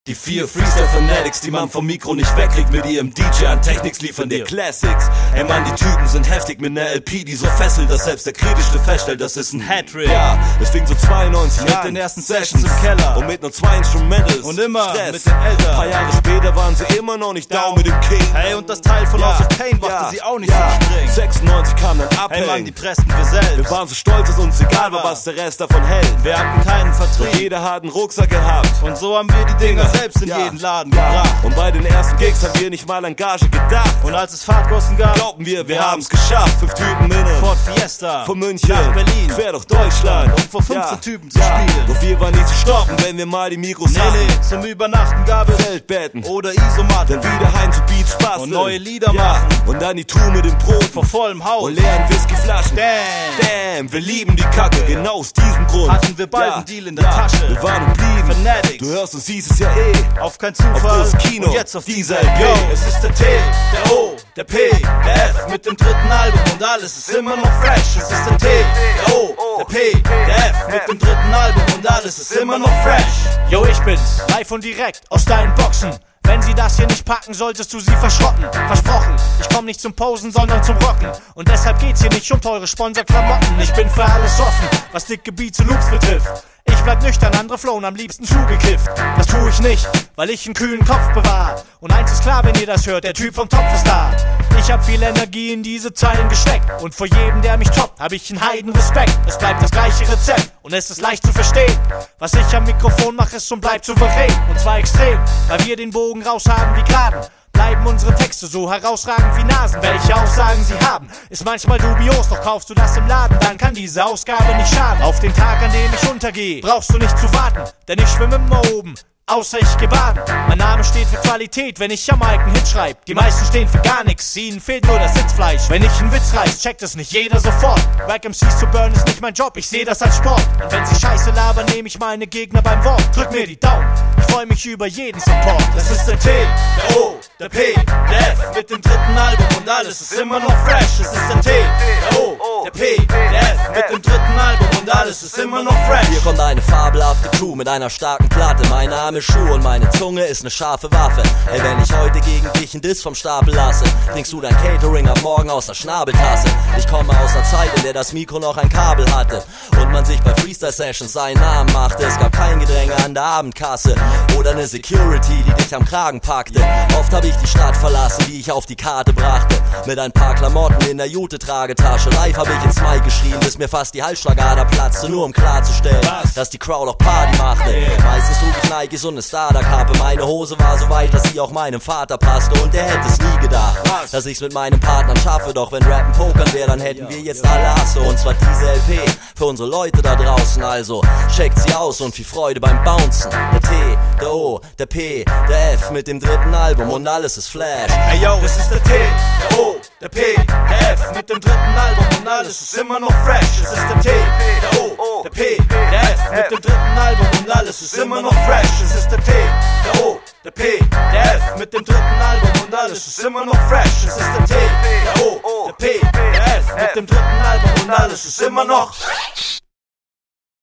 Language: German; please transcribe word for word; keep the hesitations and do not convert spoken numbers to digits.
Die vier Freestyle-Fanatics, die man vom Mikro nicht wegkriegt, mit ihrem D J an Technics liefern dir Classics. Ey Mann, die Typen sind heftig mit ner L P, die so fesselt, dass selbst der Kritischste feststellt, das ist ein Hattrick. Ja, es fing so zweiundneunzig mit den ersten Sessions im Keller und mit nur zwei Instrumentals und immer Stress. mit den Eltern. Paar Jahre später waren sie immer noch nicht down mit dem King. Hey, und das Teil von Ja, House of Pain brachte ja, sie auch nicht ja. zum Springen. sechsundneunzig kam dann ab. Hey Mann, die pressten wir selbst. Wir waren so stolz, dass uns egal war, was der Rest davon hält. Wir hatten keinen Vertrieb. Jeder hat einen Rucksack gehabt. Und so haben wir die Dinger selbst in Ja. jeden Laden Ja. gebracht. Und bei den ersten Gigs haben wir nicht mal an Gage gedacht. Und als es Fahrtkosten gab, Glaubten wir, wir haben's geschafft. Fünf Typen innen Ford Fiesta von München nach Berlin, quer durch Deutschland, um vor fünfzehn ja. Typen zu ja. spielen. Doch wir waren nie zu stoppen, wenn wir mal die Mikros Nee, hatten. nee, zum Übernachten gab es Feldbetten oder Isomatten. Dann wieder heim zu Beats basteln Und neue Lieder ja. machen. Und dann die Tour mit dem Brot vor vollem Haus. und leeren Whiskyflaschen. Damn. Damn, wir lieben die Kacke, genau aus diesem Grund Hatten wir beide ja. einen Deal in der ja. Tasche. Wir waren und blieben Fanatics. Du hörst und siehst es ja eh. Auf kein Zufall. Auf das Kino, und jetzt auf dieser dieser L P. Yo, es ist der T, der O, der P, der F mit dem dritten Album und alles ist immer noch fresh. Es ist der T, der O, der P, der F mit dem dritten Album und alles ist immer noch fresh. Yo, ich bin's, live und direkt aus deinen Boxen. Wenn sie das hier nicht packen, solltest du sie verschrotten. Versprochen, ich komm nicht zum Posen, sondern zum Rocken. Und deshalb geht's hier nicht um teure Sponsorklamotten. Ich bin für alles offen, was dicke Beats und Loops betrifft. Ich bleib nüchtern, andere flown, am liebsten zugekifft. Das tu ich nicht, weil ich einen kühlen Kopf bewahr. Und eins ist klar, wenn ihr das hört, der Typ vom Topf ist da. Ich hab viel Energie in diese Zeilen gesteckt. Und vor jedem, der mich toppt, hab ich einen Heidenrespekt. Es bleibt das gleiche Rezept und es ist leicht zu verstehen. Was ich am Mikrofon mach, ist und bleibt souverän. Und zwar extrem, weil wir den Bogen raus haben wie Graden. Bleiben unsere Texte so herausragend wie Nasen. Welche Aussagen sie haben, ist manchmal dubios. Doch kaufst du das im Laden, dann kann diese Ausgabe nicht schaden. Auf den Tag, an dem ich untergehe, brauchst du nicht zu warten. Denn ich schwimme immer oben, außer ich geh baden. Mein Name steht für Qualität, wenn ich am Mic einen Hit schreib. Die meisten stehen für gar nix, ihnen fehlt nur das Sitzfleisch. Wenn ich einen Witz reiß, checkt es nicht jeder sofort. Wack M Cs zu burn ist nicht mein Job, ich seh das als Sport. Und wenn sie Scheiße labern, nehm ich meine Gegner beim Wort. Drück mir die Daumen, ich freu mich über jeden Support. Das ist der T, der O, der P, der F mit dem dritten Album und alles ist immer noch fresh. Es ist der T, der O, der P, der F mit dem dritten Album und alles ist immer noch fresh. Hier kommt eine fabelhafte Crew mit einer starken Platte. Mein Name ist Schuh und meine Zunge ist eine scharfe Waffe. Ey, wenn ich heute gegen dich einen Diss vom Stapel lasse, trinkst du dein Catering am Morgen aus der Schnabeltasse. Ich komme aus einer Zeit, in der das Mikro noch ein Kabel hatte und man sich bei Freestyle-Sessions seinen Namen machte. Es gab kein Gedränge an der Abendkasse oder eine Security, die dich am Kragen packte. Oft hab ich die Stadt verlassen, die ich auf die Karte brachte, mit ein paar Klamotten in der Jute-Tragetasche. Live hab ich ins Mic geschrien, bis mir fast die Halsschlagader platzte, nur um klarzustellen, Was? dass die Crowd auch Party machte. Meistens trug ich Nikes und eine Starter-Kappe. Meine Hose war so weit, dass sie auch meinem Vater passte und der hätte es nie gedacht, Was? dass ich's mit meinem Partner schaffe. Doch wenn Rappen Pokern wäre, dann hätten wir jetzt alle Hasse. Und zwar diese L P für unsere Leute da draußen. Also checkt sie aus und viel Freude beim Bouncen. Der T, der O, der P, der F mit dem dritten Album und alles ist Flash. Hey yo, es ist der T, der O, der P, der F mit dem dritten Album und alles ist immer noch fresh. Es ist der T, der O, der P, der F mit dem dritten Album und alles ist immer noch fresh. Es ist der T, der O, der P, der F mit dem dritten Album und alles ist immer noch fresh. Es ist der T, der O, der P, der F mit dem dritten Album und alles ist immer noch